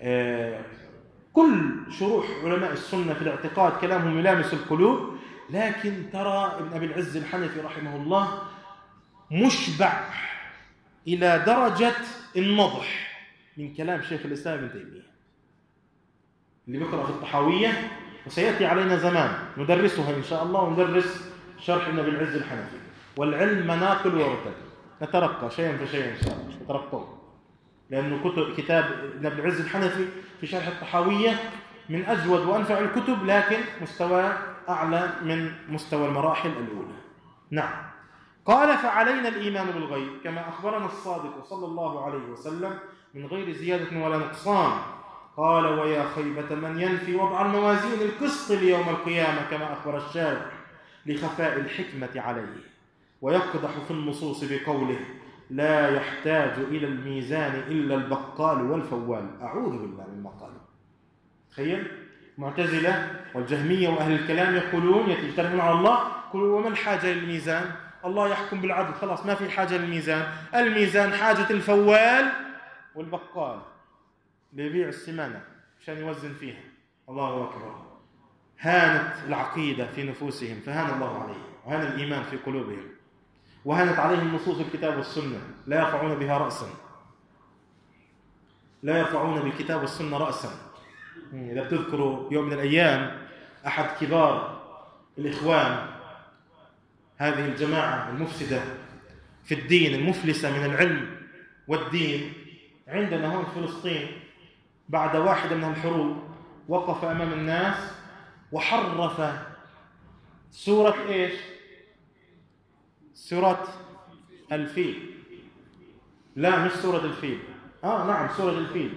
كل شروح علماء السنة في الاعتقاد كلامهم يلامس القلوب، لكن ترى ابن أبي العز الحنفي رحمه الله مشبع إلى درجة النضح من كلام شيخ الإسلام ابن تيمية اللي بيقرأ في الطحاوية، وسيأتي علينا زمان ندرسها إن شاء الله، وندرس شرح ابن أبي العز الحنفي. والعلم مناقل ورتب، نترقى شيئا فشيئا إن شاء الله، نترقى، لأنه كتاب ابن أبي العز الحنفي في شرح الطحاوية من أجود وأنفع الكتب، لكن مستوى أعلى من مستوى المراحل الأولى. نعم. قال فعلينا الإيمان بالغيب كما أخبرنا الصادق صلى الله عليه وسلم من غير زيادة ولا نقصان. قال ويا خيبة من ينفي وضع الموازين القسط ليوم القيامة كما أخبر الشارع لخفاء الحكمة عليه، ويقدح في النصوص بقوله لا يحتاج إلى الميزان إلا البقال والفوال. أعوذ بالله مما قالوا. تخيل معتزلة والجهمية وأهل الكلام يقولون يتجترمون على الله، يقولون وما الحاجة للميزان؟ الله يحكم بالعدل، خلاص ما في حاجة للميزان. الميزان حاجة الفوال والبقال اللي يبيع السمانة عشان يوزن فيها. الله أكبر. هانت العقيدة في نفوسهم فهان الله عليهم، وهان الإيمان في قلوبهم، وهانت عليهم نصوص الكتاب والسنة، لا يرفعون بها رأسا، لا يرفعون بالكتاب والسنة رأسا، إذا بتذكروا يوم من الأيام أحد كبار الإخوان، هذه الجماعة المفسدة في الدين المفلسة من العلم والدين عندنا هون في فلسطين، بعد واحدة من الحروب وقف أمام الناس وحرف سورة إيش؟ سورة الفيل. لا مش سورة الفيل، نعم سورة الفيل.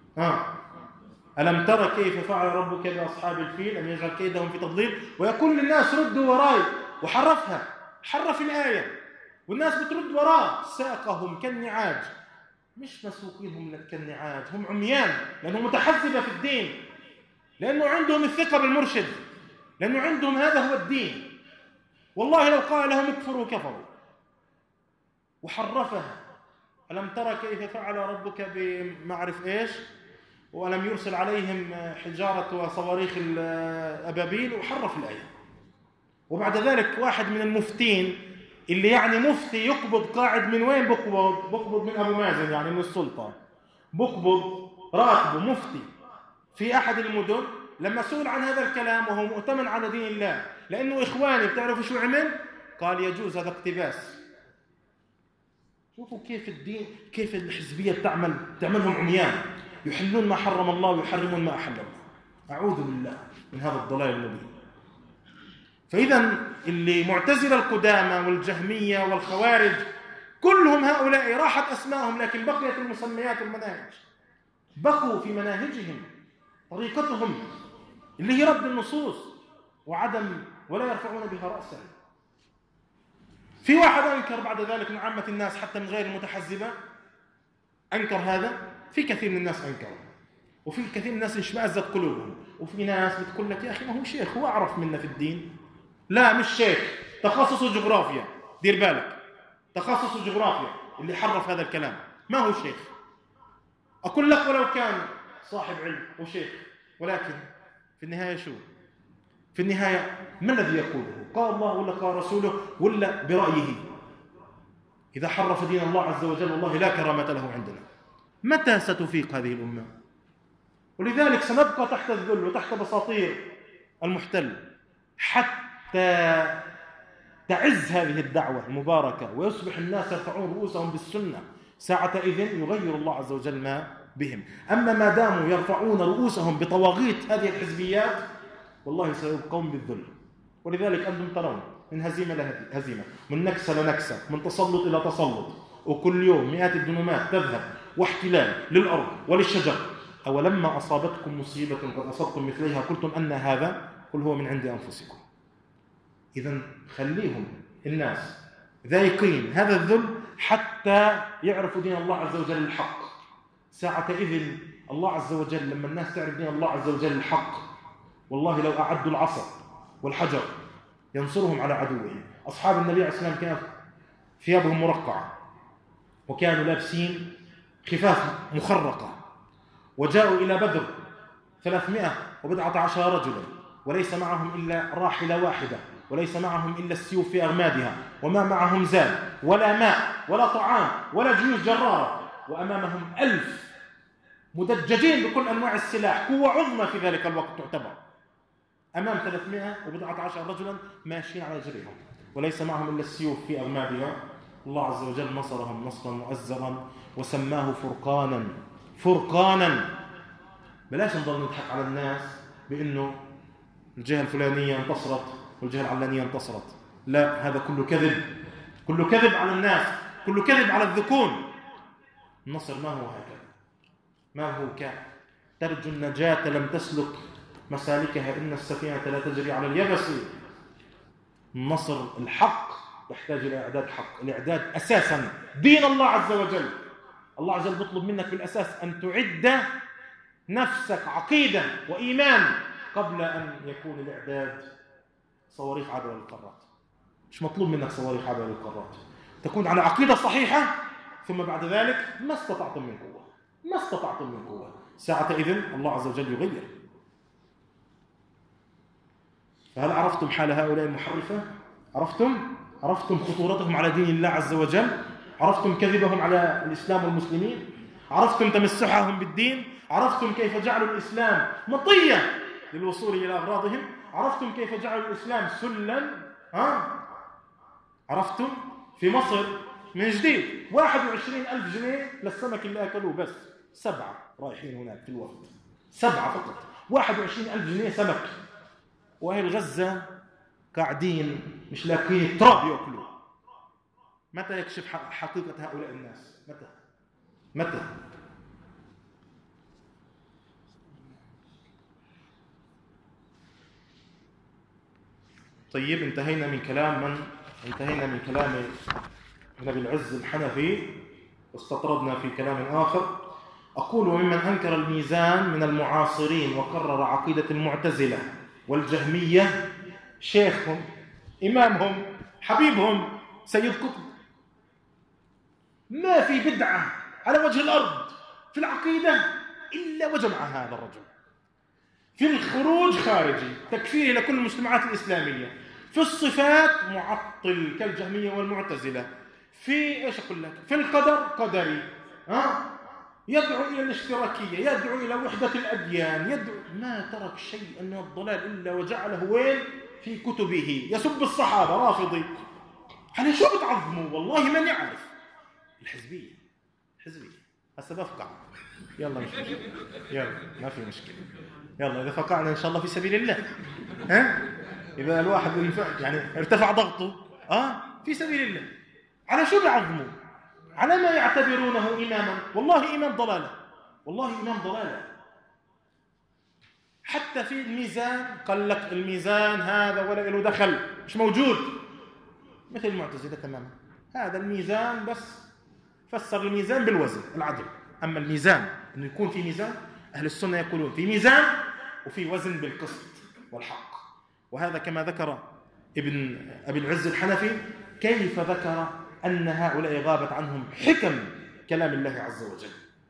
ألم ترى كيف فعل ربك بأصحاب الفيل أم يجعل كيدهم في تضليل، ويقول للناس ردوا وراي، وحرفها، حرف الآية والناس بترد وراه. ساقهم كالنعاج، مش مسوقينهم كالنعاج، هم عميان لأنهم متحزبة في الدين، لأنه عندهم الثقة بالمرشد، لأنه عندهم هذا هو الدين. والله لو قال لهم اكفروا كفروا. وحرفها، ألم ترى كيف فعل ربك بمعرف إيش، وألم يرسل عليهم حجارة وصواريخ الأبابيل، وحرف الآية. وبعد ذلك واحد من المفتين اللي يعني مفتي يقبض قاعد من وين؟ بقبض من أبو مازن، يعني من السلطة، بقبض راتبه مفتي في أحد المدن. لما سئل عن هذا الكلام وهو مؤتمن على دين الله، لأنه إخواني بتعرفوا شو عمل؟ قال يجوز هذا اقتباس. شوفوا كيف الدين، كيف الحزبية بتعملهم عميان، يحلون ما حرم الله ويحرمون ما أحل الله. أعوذ بالله من هذا الضلال المبين. فإذا اللي معتزلة القدامى والجهمية والخوارج كلهم هؤلاء راحت أسمائهم، لكن بقيت المسميات والمناهج، بقوا في مناهجهم طريقتهم اللي هي رد النصوص ولا يرفعون بها رأسا. في واحد أنكر بعد ذلك من عامة الناس حتى من غير المتحزبة، أنكر هذا. في كثير من الناس أنكروا، وفي كثير من الناس اشمأزت قلوبهم، وفي ناس بتقول لك يا أخي ما هو شيخ، هو أعرف منا في الدين. لا مش شيخ، تخصصه جغرافيا، دير بالك، تخصصه جغرافيا اللي حرف هذا الكلام، ما هو شيخ. أقول لك ولو كان صاحب علم وشيخ، ولكن في النهاية شو؟ في النهاية ما الذي يقوله؟ قال الله ولا قال رسوله ولا برأيه؟ إذا حرف دين الله عز وجل والله لا كرامة له عندنا. متى ستفيق هذه الأمة؟ ولذلك سنبقى تحت الذل وتحت بساطير المحتل حتى تعز هذه الدعوة المباركة ويصبح الناس يرفعون رؤوسهم بالسنة. ساعتئذ يغير الله عز وجل ما بهم. أما ما داموا يرفعون رؤوسهم بطواغيت هذه الحزبيات والله سيبقون بالذل. ولذلك أنتم ترون من هزيمة لهزيمة، من نكسة لنكسة، من تسلط إلى تسلط، وكل يوم مئات الدنومات تذهب، واحتلال للأرض وللشجر. أولما أصابتكم مصيبة قد أصبتم مثليها قلتم أن هذا؟ قل هو من عند أنفسكم. إذن خليهم الناس ذايقين هذا الذل حتى يعرفوا دين الله عز وجل الحق. ساعتئذ الله عز وجل لما الناس تعرف دين الله عز وجل الحق، والله لو أعدوا العصا والحجر ينصرهم على عدوهم. أصحاب النبي عليه الصلاة والسلام كانت ثيابهم مرقعة، وكانوا لابسين خفاف مخرقة، وجاءوا إلى بدر 319 رجلا، وليس معهم إلا راحلة واحدة، وليس معهم إلا السيوف في أغمادها، وما معهم زاد ولا ماء ولا طعام ولا جيوش جرارة، وأمامهم 1000 مدججين بكل أنواع السلاح، قوة عظمى في ذلك الوقت تعتبر، أمام 319 رجلا ماشيين على جريهم، وليس معهم إلا السيوف في أغمادها. الله عز وجل نصرهم نصرا مؤزرا وسماه فرقانا. بلاش نضل نضحك على الناس بأنه الجهة الفلانية انتصرت والجهة العلانية انتصرت. لا، هذا كله كذب، كله كذب على الناس، كله كذب على الذكون. النصر ما هو هكذا، ما هو كان ترجو النجاة لم تسلك مسالكها إن السفينة لا تجري على اليبس. النصر الحق يحتاج إلى إعداد حق. الإعداد أساسا دين الله عز وجل. الله عز وجل بيطلب منك بالأساس أن تعد نفسك عقيدة وإيمان قبل أن يكون الإعداد صواريخ عابرة للقارات. مش مطلوب منك صواريخ عابرة للقارات، تكون على عقيدة صحيحة، ثم بعد ذلك ما استطعتم من قوة، ساعتئذ الله عز وجل يغير. فهل عرفتم حال هؤلاء المحرفة؟ عرفتم خطورتهم على دين الله عز وجل؟ عرفتم كذبهم على الإسلام والمسلمين؟ عرفتم تمسحهم بالدين؟ عرفتم كيف جعلوا الإسلام مطية للوصول إلى أغراضهم؟ عرفتم كيف جعلوا الإسلام سلا؟ عرفتم؟ في مصر من جديد 21,000 جنيه للسمك اللي أكلوه، بس 7 رايحين هناك في الوفد، 7 فقط، 21,000 جنيه سمك، وأهل غزة قاعدين مش لاقين التراب يأكلوه. متى يكشف حقيقة هؤلاء الناس؟ متى؟ طيب، انتهينا من كلام ابن أبي العز الحنفي، واستطردنا في كلام آخر. أقول: وممن أنكر الميزان من المعاصرين وقرر عقيدة المعتزلة والجهمية شيخهم، إمامهم، حبيبهم، سيد قطب. ما في بدعة على وجه الأرض في العقيدة إلا وجمع هذا الرجل. في الخروج خارجي، تكفيره لكل المجتمعات الإسلامية. في الصفات معطل كالجهمية والمعتزلة. في إيش أقول لك؟ في القدر قدري، يدعو إلى الاشتراكية، يدعو إلى وحدة الأديان، ما ترك شيء من الضلال إلا وجعله وين؟ في كتبه. يسب الصحابة، رافضي. على شو بتعظموا؟ والله من يعرف. الحزبية هسه بفقع. يلا مش مشكلة، يلا ما في مشكلة. يلا إذا فقعنا إن شاء الله في سبيل الله، إذا الواحد يعني ارتفع ضغطه في سبيل الله، على شو بيعظموا؟ على ما يعتبرونه إماما. والله إمام ضلالة. حتى في الميزان قال لك الميزان هذا ولا له دخل، مش موجود، مثل المعتزلة تماما. هذا الميزان بس فسر الميزان بالوزن، العدل. أما الميزان أنه يكون في ميزان، أهل السنة يقولون في ميزان وفي وزن بالقسط والحق. وهذا كما ذكر ابن أبي العز الحنفي، كيف ذكر أن هؤلاء غابت عنهم حكم كلام الله عز وجل.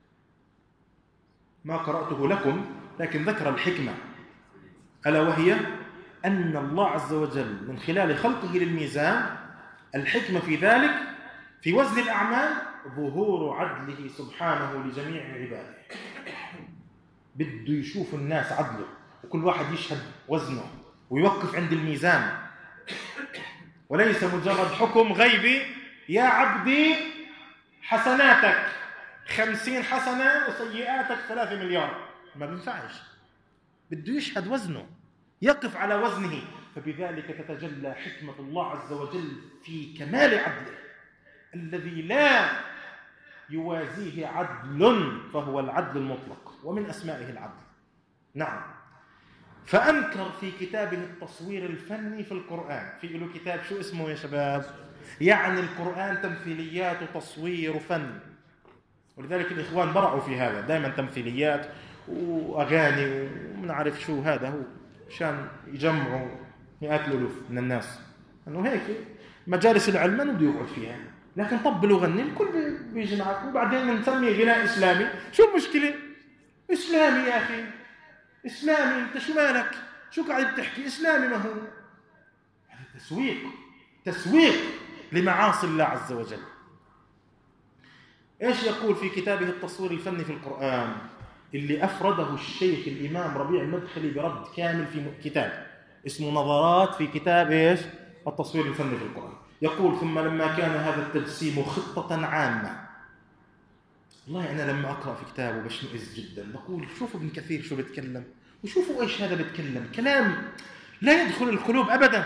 ما قرأته لكم، لكن ذكر الحكمة، ألا وهي أن الله عز وجل من خلال خلقه للميزان، الحكمة في ذلك في وزن الأعمال ظهور عدله سبحانه لجميع عباده. بده يشوف الناس عدله، وكل واحد يشهد وزنه ويوقف عند الميزان، وليس مجرد حكم غيبي: يا عبدي حسناتك 50 حسنة وسيئاتك 3 مليار. ما بينفعش، بده يشهد وزنه، يقف على وزنه. فبذلك تتجلى حكمة الله عز وجل في كمال عدله الذي لا يوازيه عدل، فهو العدل المطلق، ومن أسمائه العدل. نعم. فأنكر في كتابه التصوير الفني في القرآن. في له كتاب شو اسمه يا شباب؟ يعني القرآن تمثيليات وتصوير وفن، ولذلك الإخوان برعوا في هذا، دائما تمثيليات وأغاني ومنعرف شو. هذا هو عشان يجمعوا مئات الألوف من الناس، أنه هيك مجالس العلم من بده يقعد فيها، لكن طبلوا غني الكل بيجي معك، وبعدين نسميه غناء إسلامي. شو المشكلة؟ إسلامي يا أخي، إسلامي. أنت شو مالك؟ شو قاعد بتحكي؟ إسلامي. ما هو هذا تسويق لمعاصي الله عز وجل. إيش يقول في كتابه التصوير الفني في القرآن، اللي أفرده الشيخ الإمام ربيع المدخلي برد كامل في كتاب اسمه نظرات في كتاب إيش؟ التصوير الفني في القرآن. يقول: ثم لما كان هذا التجسيم خطة عامة. والله أنا لما أقرأ في كتابه بشمئز جدا، بقول شوفوا ابن كثير شو بيتكلم، وشوفوا إيش هذا بيتكلم، كلام لا يدخل القلوب أبدا،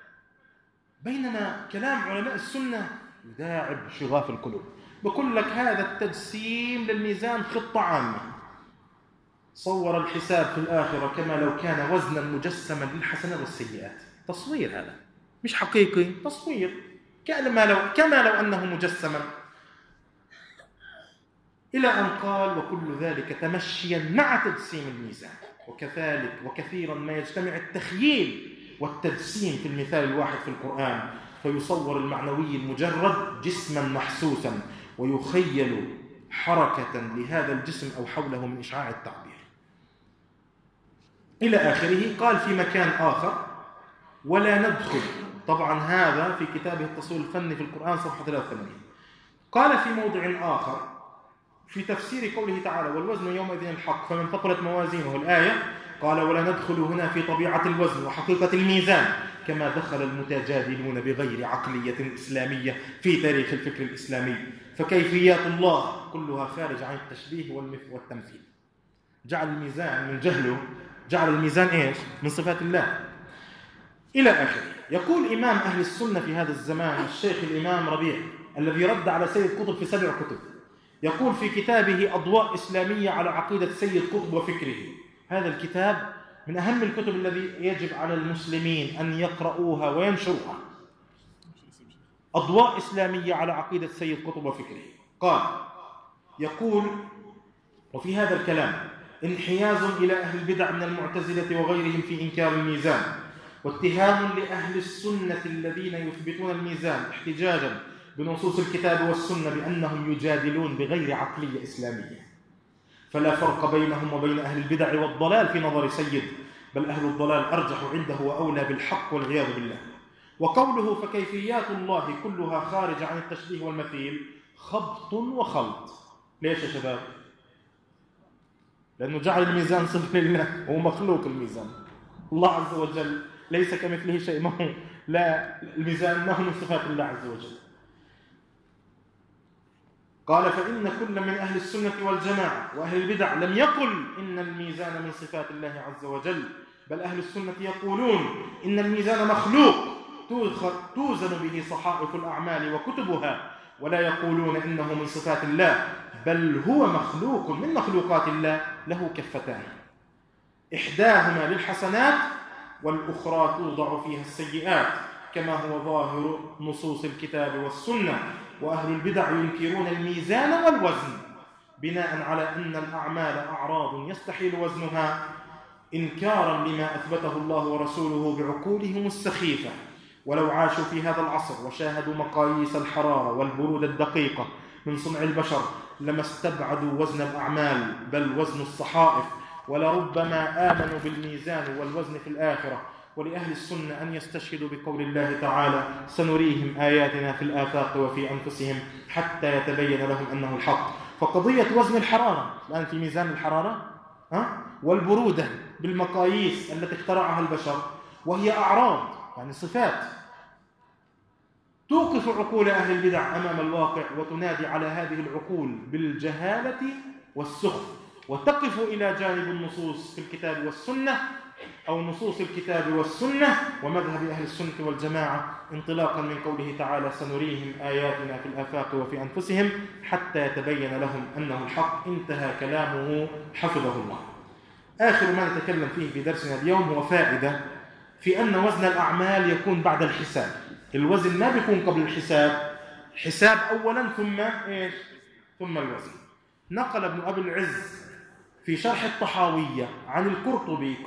بينما كلام علماء السنة يداعب شغاف القلوب. بقول لك هذا التجسيم للميزان خطة عامة، صور الحساب في الآخرة كما لو كان وزنا مجسما للحسنات والسيئات. تصوير، هذا مش حقيقي، تصوير كما لو أنه مجسما، إلى أن قال: وكل ذلك تمشيا مع تجسيم الميزان. وكذلك وكثيرا ما يجتمع التخييل والتجسيم في المثال الواحد في القرآن، فيصور المعنوي المجرد جسما محسوسا، ويخيل حركة لهذا الجسم أو حوله من إشعاع التعبير إلى آخره. قال في مكان آخر: ولا ندخل. طبعا هذا في كتابه التصوير الفني في القرآن صفحة 83. قال في موضع آخر: في تفسير قوله تعالى والوزن يومئذ الحق فمن ثقلت موازينه الآية قال ولا ندخل هنا في طبيعة الوزن وحقيقة الميزان كما دخل المتجادلون بغير عقلية إسلامية في تاريخ الفكر الإسلامي، فكيفيات الله كلها خارج عن التشبيه والتمثيل. جعل الميزان من جهله، جعل الميزان إيش؟ من صفات الله إلى آخره. يقول إمام أهل السنة في هذا الزمان الشيخ الإمام ربيع الذي رد على سيد قطب في 7 كتب، يقول في كتابه أضواء إسلامية على عقيدة سيد قطب وفكره. هذا الكتاب من أهم الكتب الذي يجب على المسلمين أن يقرؤوها وينشروها. أضواء إسلامية على عقيدة سيد قطب وفكره. قال يقول وفي هذا الكلام انحياز إلى أهل البدع من المعتزلة وغيرهم في إنكار الميزان، واتهام لأهل السنة الذين يثبتون الميزان احتجاجا بنصوص الكتاب والسنة بأنهم يجادلون بغير عقلية إسلامية، فلا فرق بينهم وبين أهل البدع والضلال في نظر سيد، بل أهل الضلال أرجح عنده وأولى بالحق والعياذ بالله. وقوله فكيفيات الله كلها خارج عن التشبيه والمثيل خبط وخلط. ليش يا شباب؟ لأنه جعل الميزان صفة لله، هو مخلوق الميزان، الله عز وجل ليس كمثله شيء، ما هو لا الميزان ما هو من صفات الله عز وجل. قال فإن كل من أهل السنة والجماعة وأهل البدع لم يقل إن الميزان من صفات الله عز وجل، بل أهل السنة يقولون إن الميزان مخلوق توزن به صحائف الأعمال وكتبها، ولا يقولون إنه من صفات الله، بل هو مخلوق من مخلوقات الله له كفتان، إحداهما للحسنات والأخرى توضع فيها السيئات، كما هو ظاهر نصوص الكتاب والسنة. وأهل البدع ينكرون الميزان والوزن بناء على أن الأعمال أعراض يستحيل وزنها، إنكارا لما أثبته الله ورسوله بعقولهم السخيفة. ولو عاشوا في هذا العصر وشاهدوا مقاييس الحرارة والبرودة الدقيقة من صنع البشر لما استبعدوا وزن الأعمال بل وزن الصحائف، ولربما آمنوا بالميزان والوزن في الآخرة. ولأهل السنة أن يستشهدوا بقول الله تعالى سنريهم آياتنا في الآفاق وفي أنفسهم حتى يتبين لهم أنه الحق. فقضية وزن الحرارة الآن في ميزان الحرارة والبرودة بالمقاييس التي اخترعها البشر، وهي أعراض يعني صفات توقف عقول أهل البدع أمام الواقع وتنادي على هذه العقول بالجهالة والسخف، وتقف إلى جانب النصوص في الكتاب والسنة أو نصوص الكتاب والسنة ومذهب أهل السنة والجماعة، انطلاقا من قوله تعالى سنريهم آياتنا في الآفاق وفي أنفسهم حتى يتبين لهم أنه الحق. انتهى كلامه حفظه الله. آخر ما نتكلم فيه في درسنا اليوم هو فائدة في أن وزن الأعمال يكون بعد الحساب. الوزن ما بيكون قبل الحساب، حساب أولا ثم الوزن. نقل ابن أبي العز في شرح الطحاوية عن القرطبي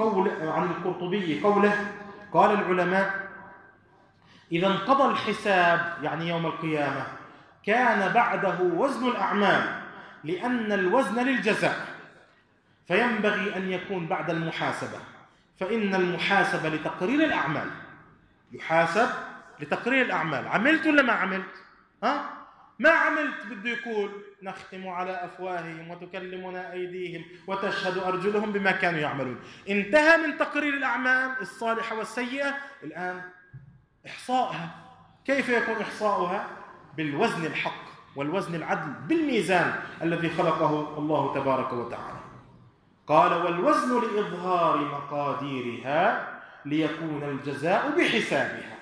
قوله قال العلماء إذا انقضى الحساب يعني يوم القيامة كان بعده وزن الأعمال، لأن الوزن للجزاء، فينبغي أن يكون بعد المحاسبة، فإن المحاسبة لتقرير الأعمال، يحاسب لتقرير الأعمال، عملت ولا ما عملت؟ ما عملت بده يقول نختم على أفواههم وتكلمنا أيديهم وتشهد أرجلهم بما كانوا يعملون. انتهى من تقرير الأعمال الصالحة والسيئة، الآن إحصائها. كيف يكون إحصاؤها؟ بالوزن الحق والوزن العدل بالميزان الذي خلقه الله تبارك وتعالى. قال والوزن لإظهار مقاديرها ليكون الجزاء بحسابها.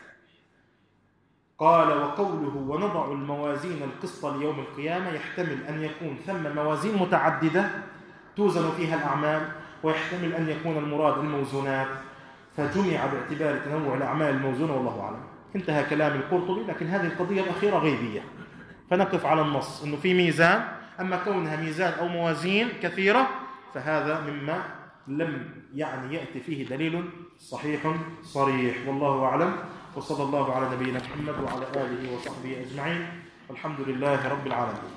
قال وقوله ونضع الموازين القسط ليوم القيامة يحتمل أن يكون ثم موازين متعددة توزن فيها الأعمال، ويحتمل أن يكون المراد الموزونات، فجمع باعتبار تنوع الأعمال الموزونة والله أعلم. انتهى كلام القرطبي، لكن هذه القضية الأخيرة غيبية، فنقف على النص أنه في ميزان، أما كونها ميزان أو موازين كثيرة فهذا مما لم يأتي فيه دليل صحيح صريح، والله أعلم. وصلى الله على نبينا محمد وعلى آله وصحبه أجمعين، والحمد لله رب العالمين.